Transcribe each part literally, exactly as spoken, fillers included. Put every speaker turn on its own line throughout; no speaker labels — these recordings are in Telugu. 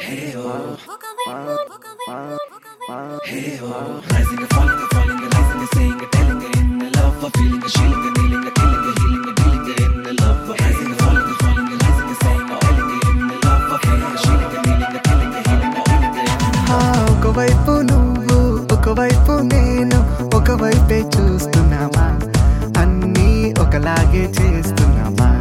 Hey oh, hey oh, rising and falling and falling and rising and saying and telling and in the love, a feeling and shielding and kneeling and killing and healing and dealing and in the love, rising and falling and falling and rising and saying and telling and in the love, a feeling and shielding and kneeling and killing and healing and dealing and in the love.
ఒకవైపు నువ్వు ఒకవైపు నేను ఒకవైపే చూస్తున్నామా అన్నీ ఒకలాగే చేస్తున్నామా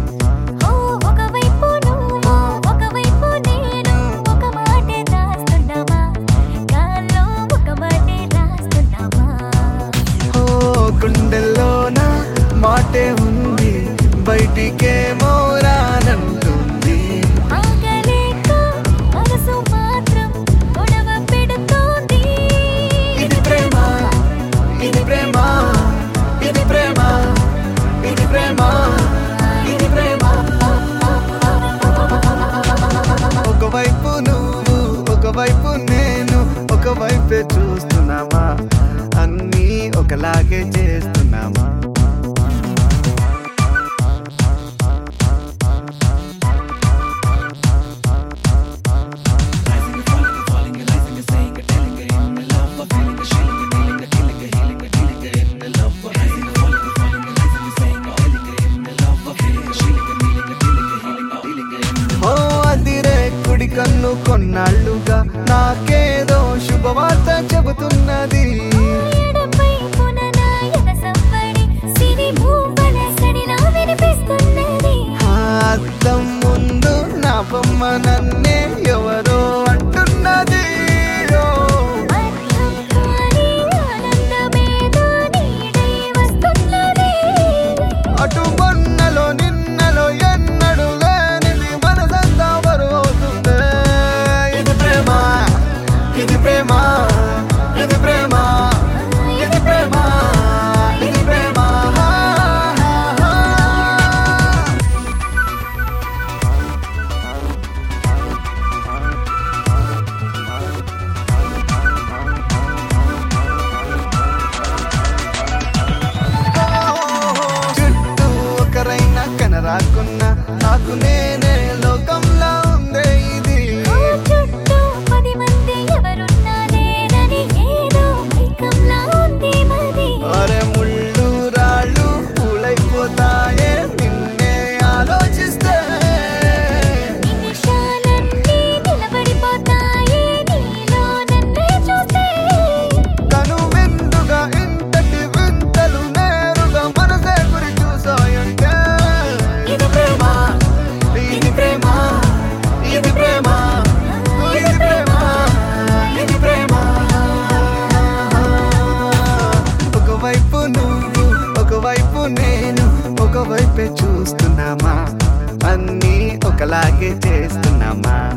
గుండెల్లోన మాటే ఉంది బయటికేమో రానంటుంది ఇది ప్రేమ ఇది ప్రేమ ఇది ప్రేమ ఇది ప్రేమ ఇది ప్రేమ ఒకవైపు నువ్వు ఒకవైపు నేను ఒకవైపే చూస్తున్నామా అన్నీ ఒకలాగే చేస్తున్నామా ఓ అదిరే కుడి కన్ను కొన్నాళ్ళుగా నాకేదో శుభవార్త చెబుతున్నది అద్దం ముందు నా బొమ్మ నన్నే ఎవరో అంటున్నది అటు మొన్నలో నిన్నలో ఎన్నడు లేనిది మనసంతా బరువుతుంది ఇది ప్రేమ ఇది ప్రేమ ఇది ప్రేమ ఇది ప్రేమ ఇది ప్రేమ ఒకరైనా కనరాకున్నా నాకు నేనే లోకంలా ఉందే ఇది అరే ముళ్ళు రాళ్ళు పూలైపోతాయే నిన్నే ఆలోచిస్తే తను విందుగా ఇంతటి వింతలు నేరుగా మనసే గురి చూసాయంటే ఇది ప్రేమ ఇది ప్రేమ ఇది ప్రేమ ఇది ప్రేమ ఇది ప్రేమ ఒకవైపు నువ్వు ఒకవైపు నేను ఒకవైపే చూస్తున్నామా అన్నీ ఒకలాగే చేస్తున్నామా